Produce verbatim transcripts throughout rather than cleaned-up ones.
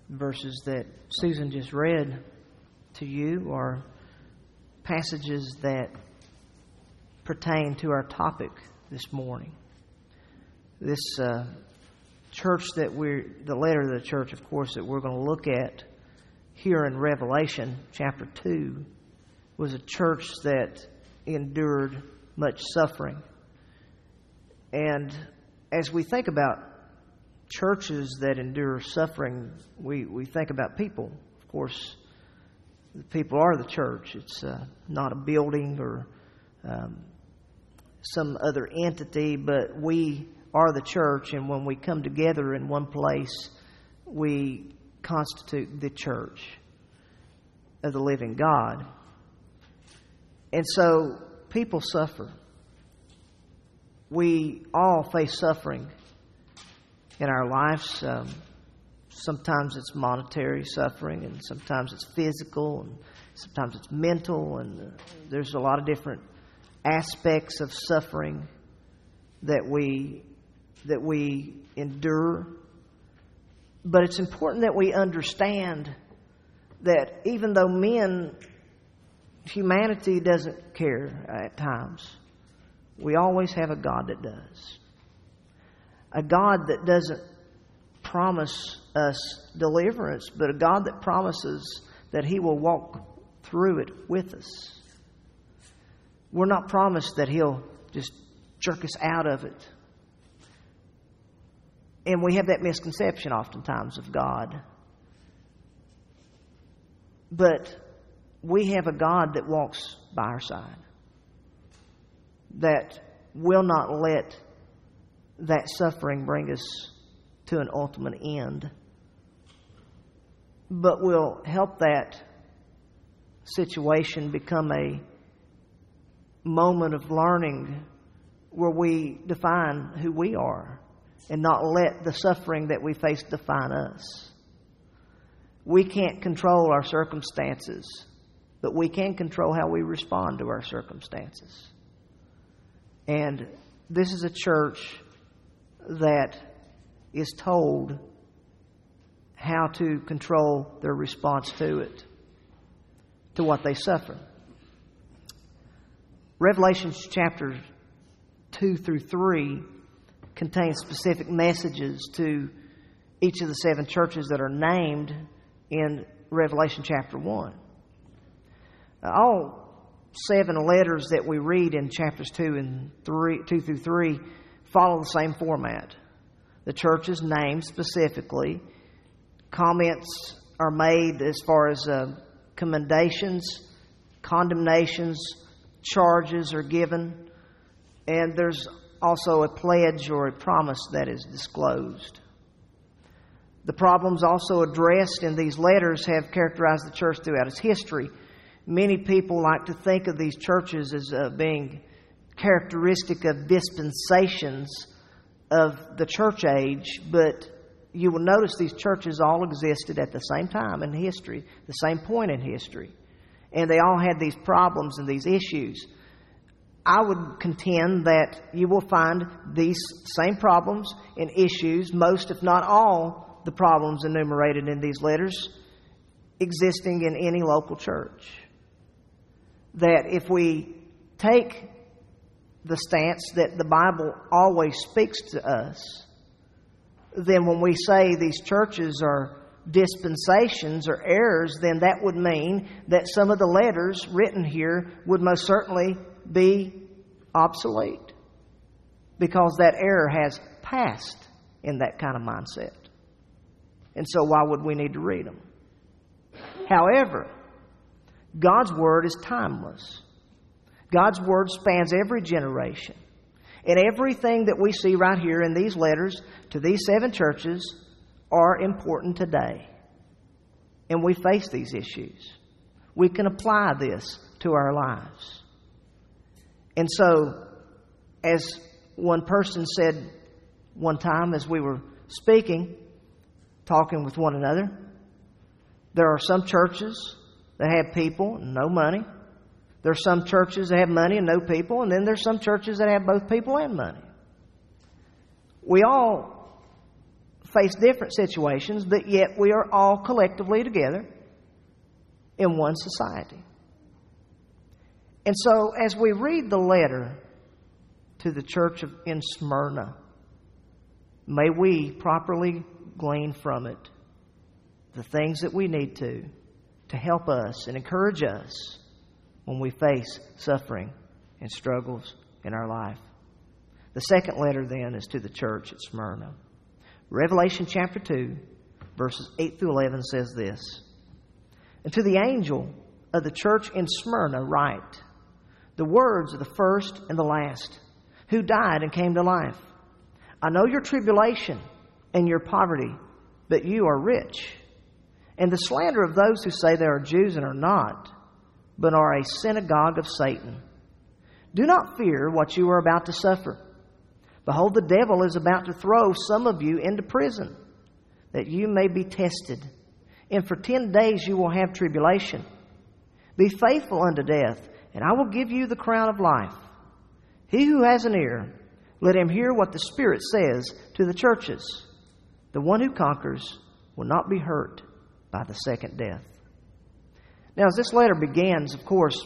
verses that Susan just read to you are passages that pertain to our topic this morning. This uh, church that we're, the letter of the church, of course, that we're going to look at here in Revelation chapter two, was a church that endured much suffering. And as we think about churches that endure suffering, we, we think about people. Of course, the people are the church. It's uh, not a building or um, some other entity, but we are the church, and when we come together in one place, we constitute the church of the living God. And so people suffer. We all face suffering in our lives. Um, sometimes it's monetary suffering, and sometimes it's physical, and sometimes it's mental, and uh, there's a lot of different aspects of suffering that we that we endure. But it's important that we understand that even though men, humanity doesn't care at times, we always have a God that does. A God that doesn't promise us deliverance, but a God that promises that He will walk through it with us. We're not promised that He'll just jerk us out of it. And we have that misconception oftentimes of God. But we have a God that walks by our side, that will not let that suffering bring us to an ultimate end, but will help that situation become a moment of learning where we define who we are and not let the suffering that we face define us. We can't control our circumstances, but we can control how we respond to our circumstances. And this is a church that is told how to control their response to it, to what they suffer. Revelation chapter two through three contains specific messages to each of the seven churches that are named in Revelation chapter one. All seven letters that we read in chapters two and three, two through three, follow the same format. The church is named specifically. Comments are made as far as uh, commendations, condemnations, charges are given, and there's also a pledge or a promise that is disclosed. The problems also addressed in these letters have characterized the church throughout its history. Many people like to think of these churches as uh, being characteristic of dispensations of the church age, but you will notice these churches all existed at the same time in history, the same point in history, and they all had these problems and these issues. I would contend that you will find these same problems and issues, most if not all the problems enumerated in these letters, existing in any local church. That if we take the stance that the Bible always speaks to us, then when we say these churches are dispensations or errors, then that would mean that some of the letters written here would most certainly be obsolete, because that error has passed in that kind of mindset. And so why would we need to read them? However, God's Word is timeless. God's Word spans every generation. And everything that we see right here in these letters to these seven churches are important today. And we face these issues. We can apply this to our lives. And so, as one person said one time as we were speaking, talking with one another, there are some churches that have people and no money. There are some churches that have money and no people, and then there's some churches that have both people and money. We all face different situations, but yet we are all collectively together in one society. And so as we read the letter to the church of, in Smyrna, may we properly glean from it the things that we need to to help us and encourage us when we face suffering and struggles in our life. The second letter then is to the church at Smyrna. Revelation chapter two, verses eight through eleven says this: "And to the angel of the church in Smyrna write the words of the first and the last, who died and came to life. I know your tribulation and your poverty, but you are rich, and the slander of those who say they are Jews and are not, but are a synagogue of Satan. Do not fear what you are about to suffer. Behold, the devil is about to throw some of you into prison, that you may be tested. And for ten days you will have tribulation. Be faithful unto death, and I will give you the crown of life. He who has an ear, let him hear what the Spirit says to the churches. The one who conquers will not be hurt by the second death." Now, as this letter begins, of course,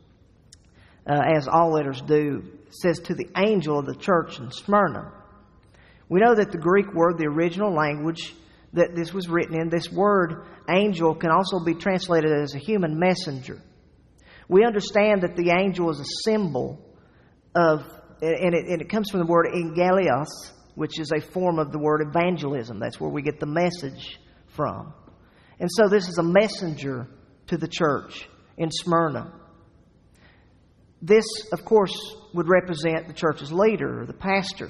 uh, as all letters do, it says to the angel of the church in Smyrna. We know that the Greek word, the original language that this was written in, this word angel can also be translated as a human messenger. We understand that the angel is a symbol of, and it, and it comes from the word angelios, which is a form of the word evangelism. That's where we get the message from. And so this is a messenger to the church in Smyrna. This, of course, would represent the church's leader, or the pastor.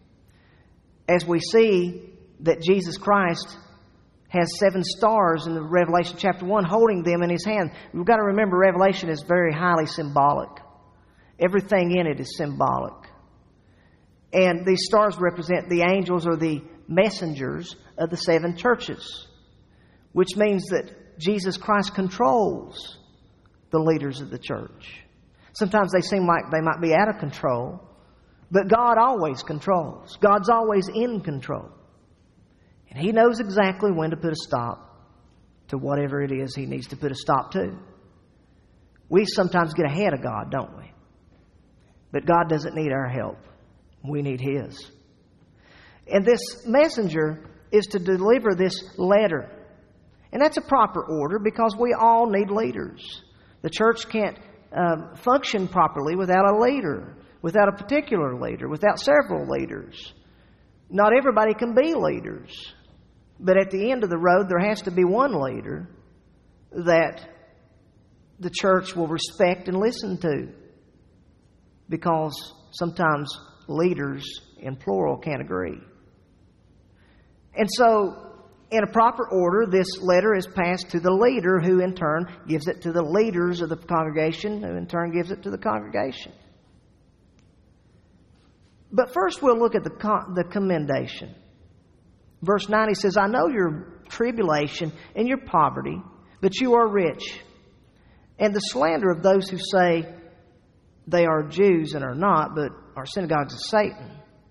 As we see that Jesus Christ has seven stars in the Revelation chapter one, holding them in His hand. We've got to remember, Revelation is very highly symbolic. Everything in it is symbolic. And these stars represent the angels or the messengers of the seven churches, which means that Jesus Christ controls the leaders of the church. Sometimes they seem like they might be out of control, but God always controls. God's always in control. And He knows exactly when to put a stop to whatever it is He needs to put a stop to. We sometimes get ahead of God, don't we? But God doesn't need our help. We need His. And this messenger is to deliver this letter. And that's a proper order because we all need leaders. The church can't uh, function properly without a leader, without a particular leader, without several leaders. Not everybody can be leaders. But at the end of the road, there has to be one leader that the church will respect and listen to. Because sometimes leaders, in plural, can't agree. And so, in a proper order, this letter is passed to the leader, who in turn gives it to the leaders of the congregation, who in turn gives it to the congregation. But first we'll look at the con- the commendation. Verse nine, he says, "I know your tribulation and your poverty, but you are rich. And the slander of those who say they are Jews and are not, but are synagogues of Satan."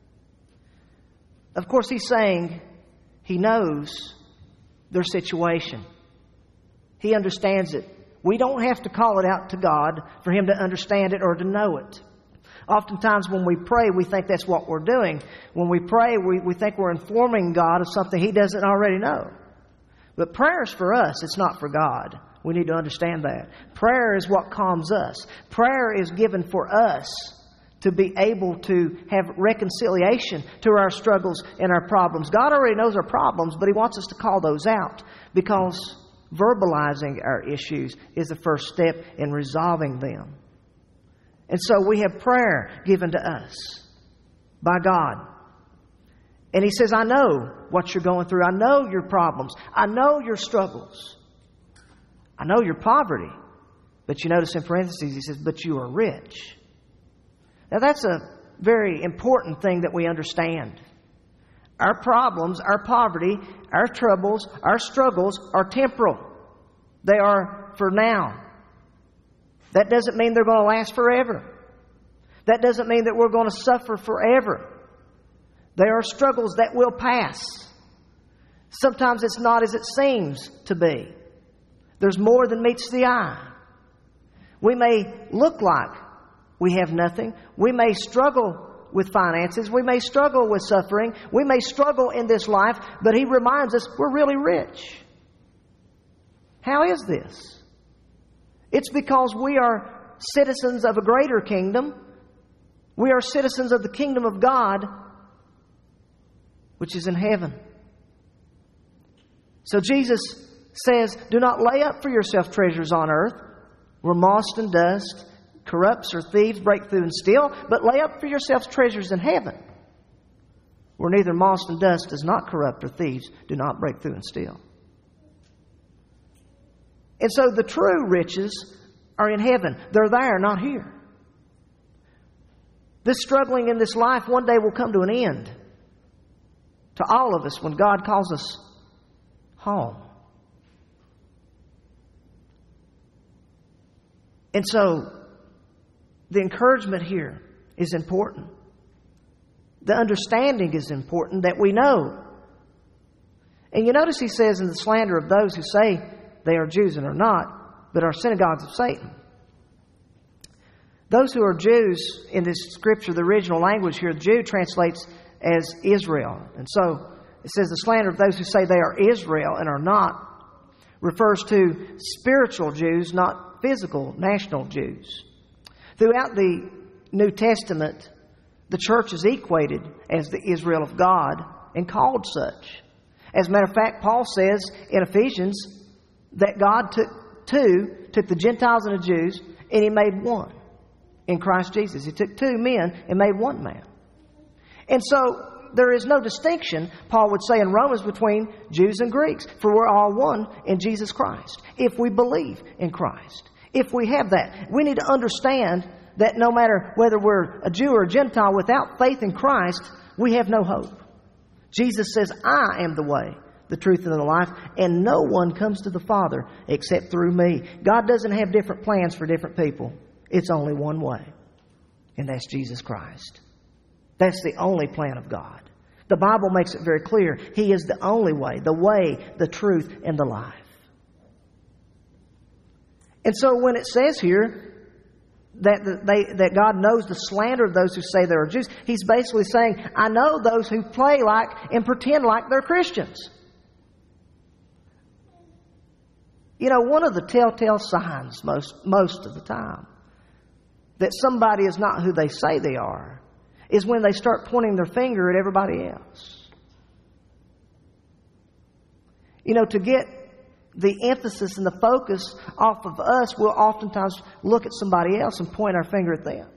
Of course, he's saying he knows their situation. He understands it. We don't have to call it out to God for Him to understand it or to know it. Oftentimes when we pray, we think that's what we're doing. When we pray, we, we think we're informing God of something He doesn't already know. But prayer is for us. It's not for God. We need to understand that. Prayer is what calms us. Prayer is given for us to be able to have reconciliation to our struggles and our problems. God already knows our problems, but He wants us to call those out, because verbalizing our issues is the first step in resolving them. And so we have prayer given to us by God. And He says, I know what you're going through. I know your problems. I know your struggles. I know your poverty. But you notice in parentheses, He says, but you are rich. Now that's a very important thing that we understand. Our problems, our poverty, our troubles, our struggles are temporal. They are for now. That doesn't mean they're going to last forever. That doesn't mean that we're going to suffer forever. They are struggles that will pass. Sometimes it's not as it seems to be. There's more than meets the eye. We may look like we have nothing. We may struggle with finances. We may struggle with suffering. We may struggle in this life, but He reminds us we're really rich. How is this? It's because we are citizens of a greater kingdom. We are citizens of the kingdom of God, which is in heaven. So Jesus says, do not lay up for yourself treasures on earth, where moth and dust corrupts or thieves break through and steal, but lay up for yourselves treasures in heaven, where neither moth and dust does not corrupt or thieves do not break through and steal. And so the true riches are in heaven. They're there, not here. This struggling in this life one day will come to an end to all of us when God calls us home. And so the encouragement here is important. The understanding is important that we know. And you notice he says in the slander of those who say they are Jews and are not, but are synagogues of Satan. Those who are Jews in this scripture, the original language here, Jew translates as Israel. And so it says the slander of those who say they are Israel and are not refers to spiritual Jews, not physical national Jews. Throughout the New Testament, the church is equated as the Israel of God and called such. As a matter of fact, Paul says in Ephesians that God took two, took the Gentiles and the Jews, and He made one in Christ Jesus. He took two men and made one man. And so there is no distinction, Paul would say in Romans, between Jews and Greeks, for we're all one in Jesus Christ, if we believe in Christ. If we have that, we need to understand that no matter whether we're a Jew or a Gentile, without faith in Christ, we have no hope. Jesus says, I am the way, the truth, and the life, and no one comes to the Father except through me. God doesn't have different plans for different people. It's only one way, and that's Jesus Christ. That's the only plan of God. The Bible makes it very clear. He is the only way, the way, the truth, and the life. And so when it says here that they, that God knows the slander of those who say they are Jews, He's basically saying, I know those who play like and pretend like they're Christians. You know, one of the telltale signs most, most of the time that somebody is not who they say they are is when they start pointing their finger at everybody else. You know, to get the emphasis and the focus off of us, we'll oftentimes look at somebody else and point our finger at them.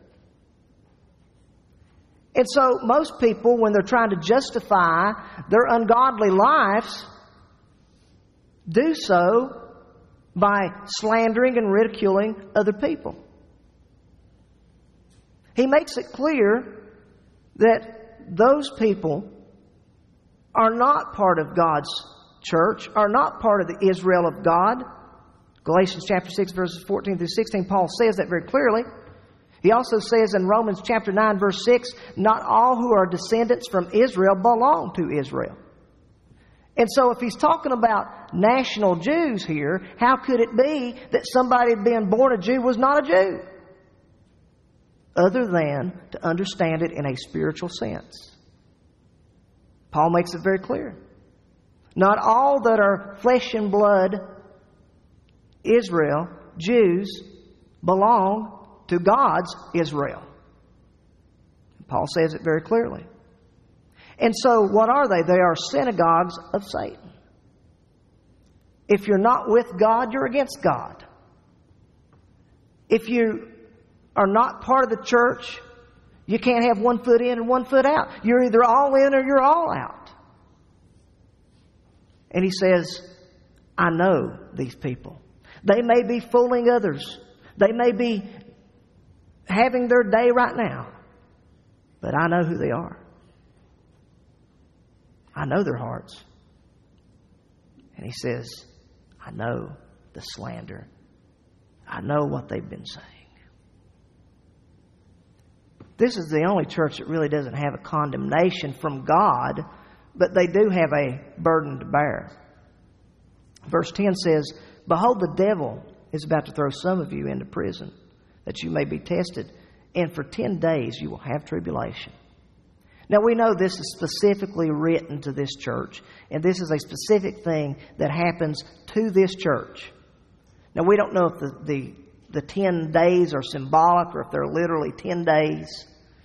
And so most people, when they're trying to justify their ungodly lives, do so by slandering and ridiculing other people. He makes it clear that those people are not part of God's church, are not part of the Israel of God. Galatians chapter six, verses fourteen through sixteen, Paul says that very clearly. He also says in Romans chapter nine, verse six, not all who are descendants from Israel belong to Israel. And so if he's talking about national Jews here, how could it be that somebody being born a Jew was not a Jew? Other than to understand it in a spiritual sense. Paul makes it very clear. Not all that are flesh and blood Israel, Jews, belong to God's Israel. Paul says it very clearly. And so what are they? They are synagogues of Satan. If you're not with God, you're against God. If you are not part of the church, you can't have one foot in and one foot out. You're either all in or you're all out. And he says, I know these people. They may be fooling others. They may be having their day right now. But I know who they are. I know their hearts. And he says, I know the slander. I know what they've been saying. This is the only church that really doesn't have a condemnation from God, but they do have a burden to bear. Verse ten says, "Behold, the devil is about to throw some of you into prison, that you may be tested, and for ten days you will have tribulation." Now we know this is specifically written to this church, and this is a specific thing that happens to this church. Now we don't know if the, the, the ten days are symbolic or if they're literally ten days.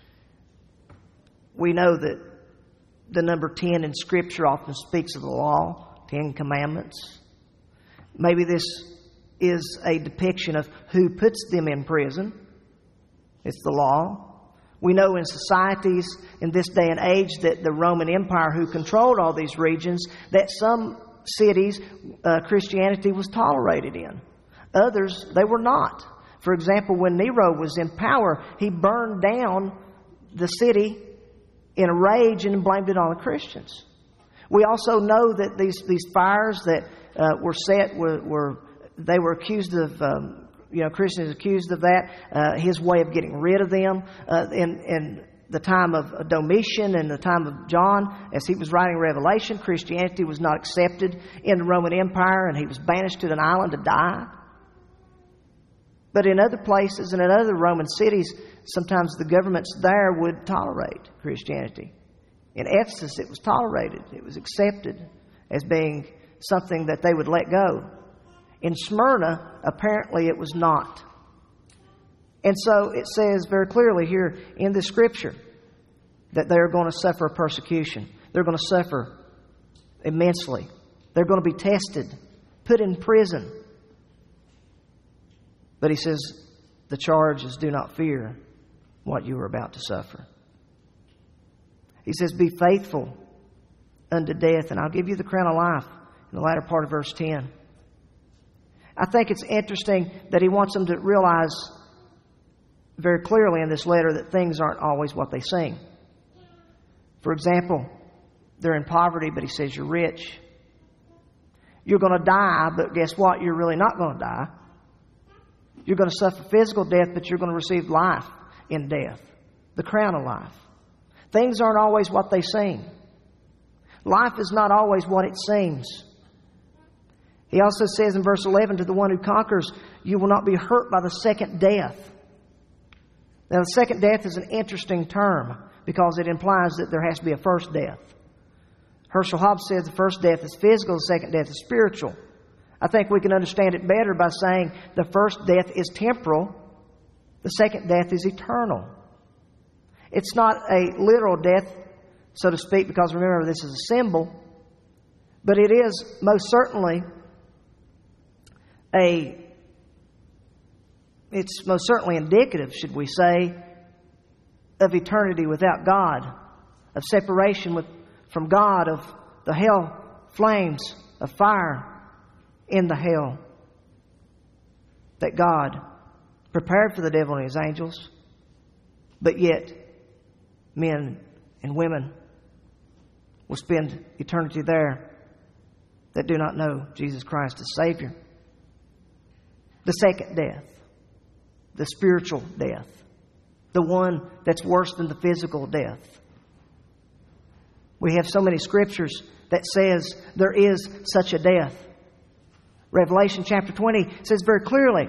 We know that the number ten in Scripture often speaks of the law, Ten Commandments. Maybe this is a depiction of who puts them in prison. It's the law. We know in societies in this day and age that the Roman Empire, who controlled all these regions, that some cities uh, Christianity was tolerated in. Others, they were not. For example, when Nero was in power, he burned down the city in a rage and blamed it on the Christians. We also know that these, these fires that uh, were set were, were they were accused of um, You know, Christians accused of that, uh, his way of getting rid of them. Uh, in, in the time of Domitian and the time of John, as he was writing Revelation, Christianity was not accepted in the Roman Empire, and he was banished to an island to die. But in other places and in other Roman cities, sometimes the governments there would tolerate Christianity. In Ephesus, it was tolerated. It was accepted as being something that they would let go. In Smyrna, apparently it was not. And so it says very clearly here in the Scripture that they are going to suffer persecution. They're going to suffer immensely. They're going to be tested, put in prison. But he says, the charge is, do not fear what you are about to suffer. He says, be faithful unto death, and I'll give you the crown of life in the latter part of verse ten. I think it's interesting that he wants them to realize very clearly in this letter that things aren't always what they seem. For example, they're in poverty, but he says you're rich. You're going to die, but guess what? You're really not going to die. You're going to suffer physical death, but you're going to receive life in death, the crown of life. Things aren't always what they seem. Life is not always what it seems. He also says in verse eleven, to the one who conquers, you will not be hurt by the second death. Now, the second death is an interesting term because it implies that there has to be a first death. Herschel Hobbs says the first death is physical, the second death is spiritual. I think we can understand it better by saying the first death is temporal, the second death is eternal. It's not a literal death, so to speak, because remember, this is a symbol, but it is most certainly a, it's most certainly indicative, should we say, of eternity without God, of separation with, from God, of the hell flames of fire in the hell that God prepared for the devil and his angels, but yet men and women will spend eternity there that do not know Jesus Christ as Savior. The second death, the spiritual death, the one that's worse than the physical death. We have so many scriptures that says there is such a death. Revelation chapter twenty says very clearly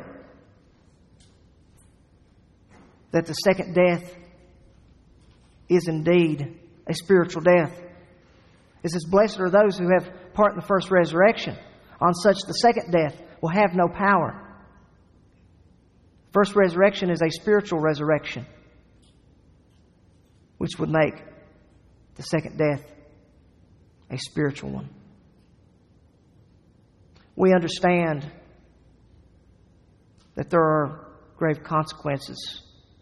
that the second death is indeed a spiritual death. It says, blessed are those who have part in the first resurrection. On such the second death will have no power. First resurrection is a spiritual resurrection, which would make the second death a spiritual one. We understand that there are grave consequences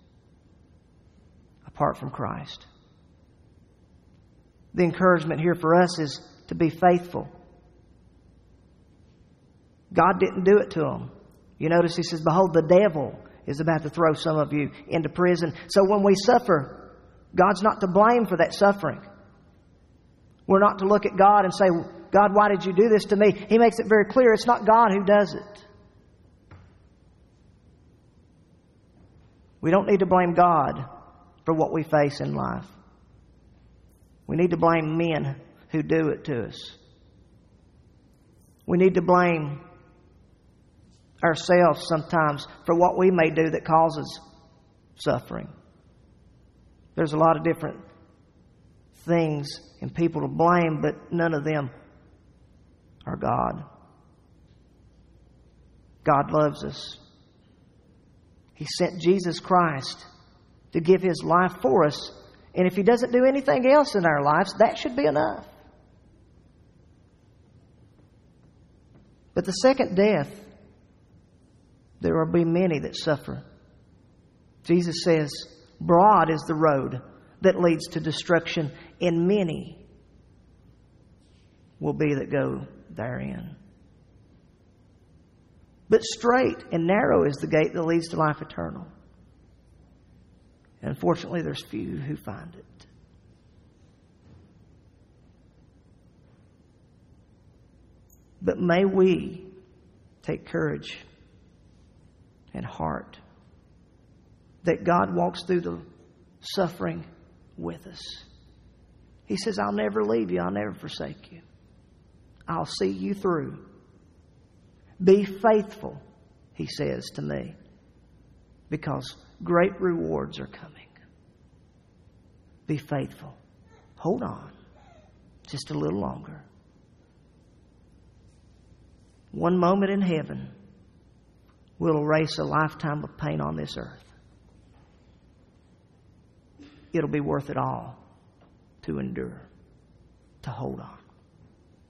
apart from Christ. The encouragement here for us is to be faithful. God didn't do it to them. You notice he says, behold, the devil is about to throw some of you into prison. So when we suffer, God's not to blame for that suffering. We're not to look at God and say, God, why did you do this to me? He makes it very clear it's not God who does it. We don't need to blame God for what we face in life. We need to blame men who do it to us. We need to blame ourselves sometimes for what we may do that causes suffering. There's a lot of different things and people to blame, but none of them are God. God loves us. He sent Jesus Christ to give His life for us. And if He doesn't do anything else in our lives, that should be enough. But the second death, there will be many that suffer. Jesus says, broad is the road that leads to destruction, and many will be that go therein. But straight and narrow is the gate that leads to life eternal. And unfortunately, there's few who find it. But may we take courage and heart that God walks through the suffering with us. He says, I'll never leave you. I'll never forsake you. I'll see you through. Be faithful, He says to me, because great rewards are coming. Be faithful. Hold on just a little longer. One moment in heaven will erase a lifetime of pain on this earth. It'll be worth it all to endure, to hold on.